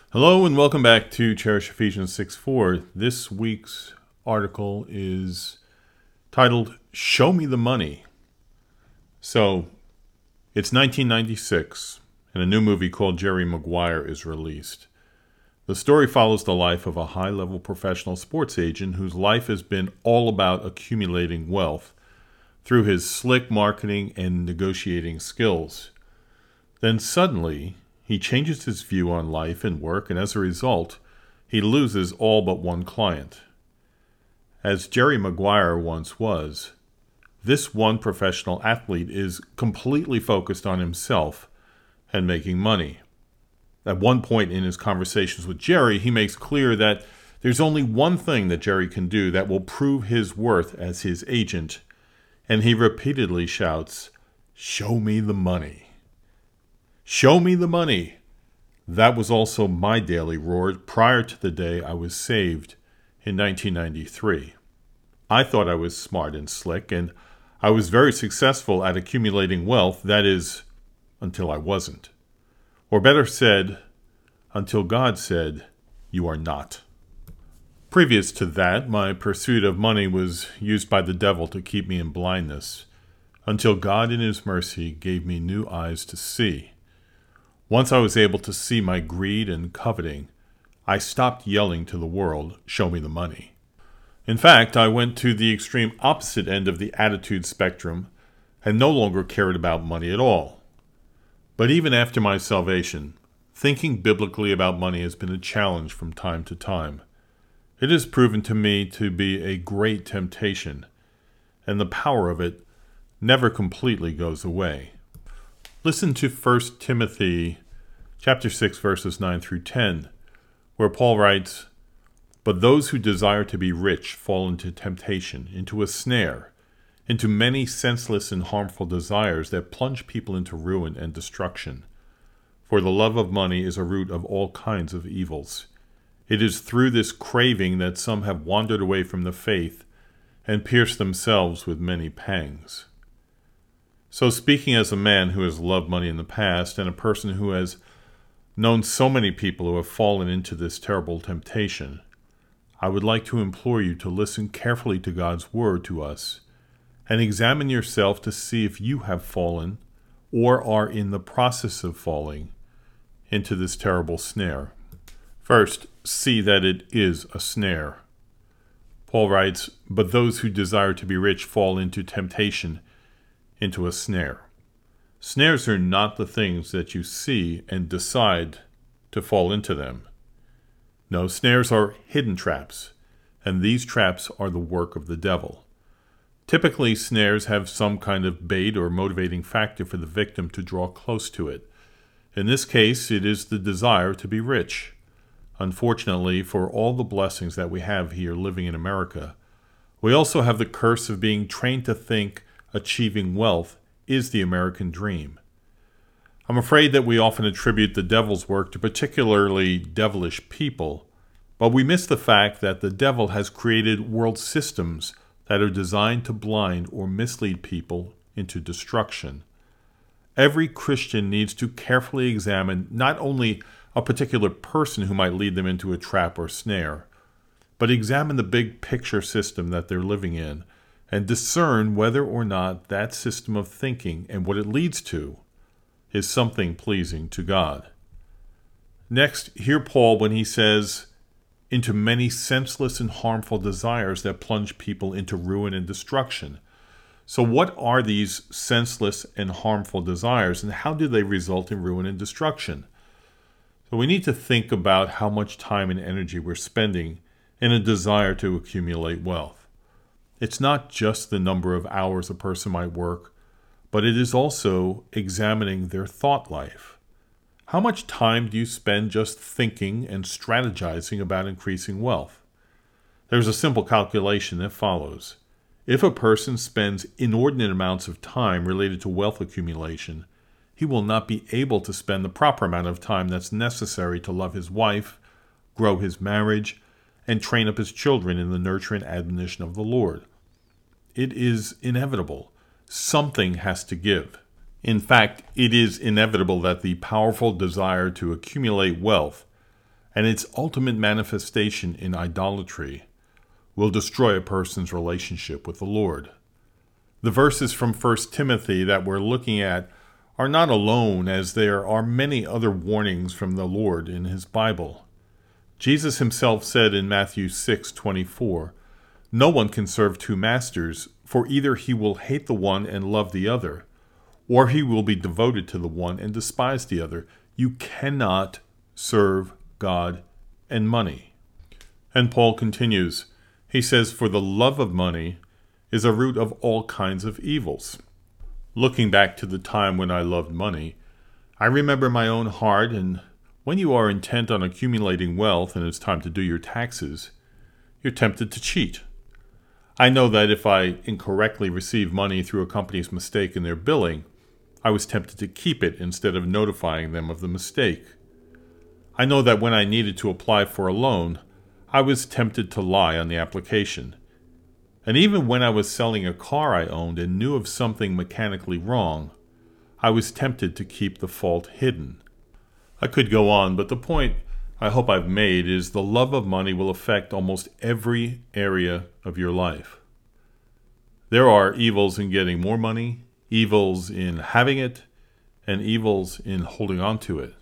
Hello and welcome back to Cherish Ephesians 6:4. This week's article is titled, Show Me the Money. So, it's 1996, and a new movie called Jerry Maguire is released. The story follows the life of a high-level professional sports agent whose life has been all about accumulating wealth through his slick marketing and negotiating skills. Then suddenly, he changes his view on life and work, and as a result, he loses all but one client. As Jerry Maguire once was, this one professional athlete is completely focused on himself and making money. At one point in his conversations with Jerry, he makes clear that there's only one thing that Jerry can do that will prove his worth as his agent, and he repeatedly shouts, "Show me the money. Show me the money." That was also my daily roar prior to the day I was saved in 1993. I thought I was smart and slick, and I was very successful at accumulating wealth, that is, until I wasn't. Or better said, until God said, "You are not." Previous to that, my pursuit of money was used by the devil to keep me in blindness, until God in His mercy gave me new eyes to see. Once I was able to see my greed and coveting, I stopped yelling to the world, "Show me the money." In fact, I went to the extreme opposite end of the attitude spectrum and no longer cared about money at all. But even after my salvation, thinking biblically about money has been a challenge from time to time. It has proven to me to be a great temptation, and the power of it never completely goes away. Listen to 1 Timothy chapter 6, verses 9 through 10, where Paul writes, "But those who desire to be rich fall into temptation, into a snare, into many senseless and harmful desires that plunge people into ruin and destruction. For the love of money is a root of all kinds of evils. It is through this craving that some have wandered away from the faith and pierced themselves with many pangs." So speaking as a man who has loved money in the past and a person who has known so many people who have fallen into this terrible temptation, I would like to implore you to listen carefully to God's word to us and examine yourself to see if you have fallen or are in the process of falling into this terrible snare. First, see that it is a snare. Paul writes, "But those who desire to be rich fall into temptation, into a snare." Snares are not the things that you see and decide to fall into them. No, snares are hidden traps, and these traps are the work of the devil. Typically, snares have some kind of bait or motivating factor for the victim to draw close to it. In this case, it is the desire to be rich. Unfortunately, for all the blessings that we have here living in America, we also have the curse of being trained to think achieving wealth is the American dream. I'm afraid that we often attribute the devil's work to particularly devilish people, but we miss the fact that the devil has created world systems that are designed to blind or mislead people into destruction. Every Christian needs to carefully examine not only a particular person who might lead them into a trap or snare, but examine the big picture system that they're living in and discern whether or not that system of thinking and what it leads to is something pleasing to God. Next, hear Paul when he says, "into many senseless and harmful desires that plunge people into ruin and destruction." So what are these senseless and harmful desires, and how do they result in ruin and destruction? So we need to think about how much time and energy we're spending in a desire to accumulate wealth. It's not just the number of hours a person might work, but it is also examining their thought life. How much time do you spend just thinking and strategizing about increasing wealth? There's a simple calculation that follows. If a person spends inordinate amounts of time related to wealth accumulation, he will not be able to spend the proper amount of time that's necessary to love his wife, grow his marriage, and train up his children in the nurture and admonition of the Lord. It is inevitable. Something has to give. In fact, it is inevitable that the powerful desire to accumulate wealth and its ultimate manifestation in idolatry will destroy a person's relationship with the Lord. The verses from 1 Timothy that we're looking at are not alone, as there are many other warnings from the Lord in his Bible. Jesus himself said in Matthew 6:24, "No one can serve two masters, for either he will hate the one and love the other, or he will be devoted to the one and despise the other. You cannot serve God and money." And Paul continues. He says, "For the love of money is a root of all kinds of evils." Looking back to the time when I loved money, I remember my own heart, and when you are intent on accumulating wealth and it's time to do your taxes, you're tempted to cheat. I know that if I incorrectly received money through a company's mistake in their billing, I was tempted to keep it instead of notifying them of the mistake. I know that when I needed to apply for a loan, I was tempted to lie on the application. And even when I was selling a car I owned and knew of something mechanically wrong, I was tempted to keep the fault hidden. I could go on, but the point I hope I've made is the love of money will affect almost every area of your life. There are evils in getting more money, evils in having it, and evils in holding on to it.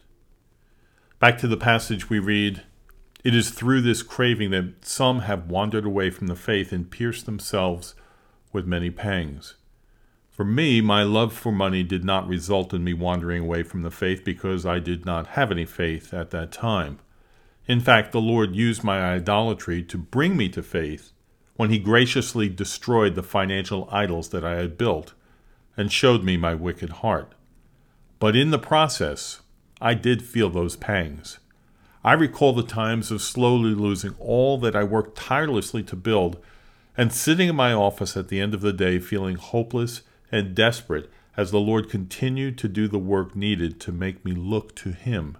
Back to the passage we read, "It is through this craving that some have wandered away from the faith and pierced themselves with many pangs." For me, my love for money did not result in me wandering away from the faith because I did not have any faith at that time. In fact, the Lord used my idolatry to bring me to faith when he graciously destroyed the financial idols that I had built and showed me my wicked heart. But in the process, I did feel those pangs. I recall the times of slowly losing all that I worked tirelessly to build and sitting in my office at the end of the day feeling hopeless and desperate as the Lord continued to do the work needed to make me look to him.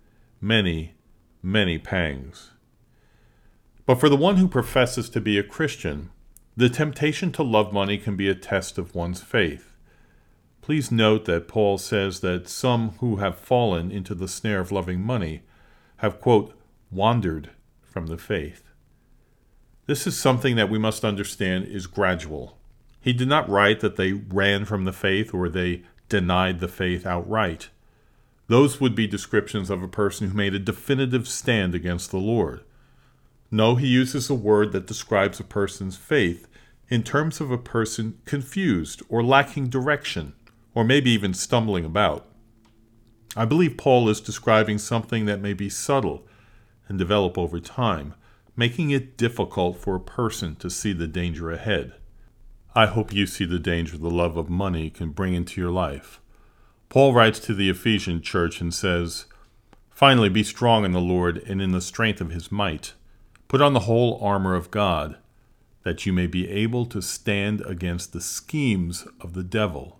Many, many pangs. But for the one who professes to be a Christian, the temptation to love money can be a test of one's faith. Please note that Paul says that some who have fallen into the snare of loving money have, quote, wandered from the faith. This is something that we must understand is gradual. He did not write that they ran from the faith or they denied the faith outright. Those would be descriptions of a person who made a definitive stand against the Lord. No, he uses a word that describes a person's faith in terms of a person confused or lacking direction, or maybe even stumbling about. I believe Paul is describing something that may be subtle and develop over time, making it difficult for a person to see the danger ahead. I hope you see the danger the love of money can bring into your life. Paul writes to the Ephesian church and says, "Finally, be strong in the Lord and in the strength of his might. Put on the whole armor of God, that you may be able to stand against the schemes of the devil."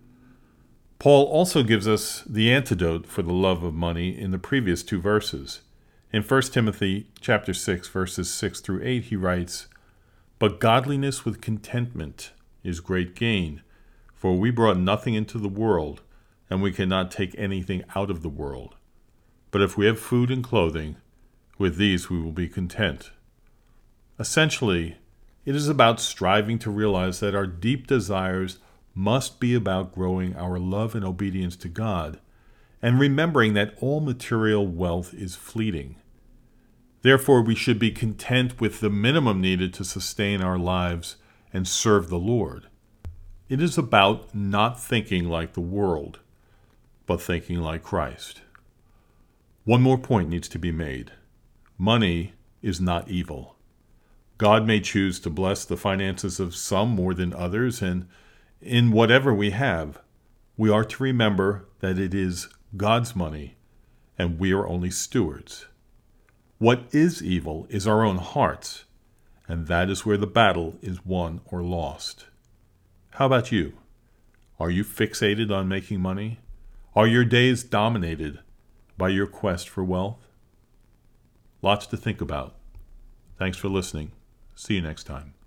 Paul also gives us the antidote for the love of money in the previous two verses. In 1 Timothy chapter 6, verses 6 through 8, he writes, "But godliness with contentment is great gain, for we brought nothing into the world, and we cannot take anything out of the world. But if we have food and clothing, with these we will be content." Essentially, it is about striving to realize that our deep desires must be about growing our love and obedience to God, and remembering that all material wealth is fleeting. Therefore, we should be content with the minimum needed to sustain our lives and serve the Lord. It is about not thinking like the world, but thinking like Christ. One more point needs to be made. Money is not evil. God may choose to bless the finances of some more than others, and in whatever we have, we are to remember that it is God's money, and we are only stewards. What is evil is our own hearts, and that is where the battle is won or lost. How about you? Are you fixated on making money? Are your days dominated by your quest for wealth? Lots to think about. Thanks for listening. See you next time.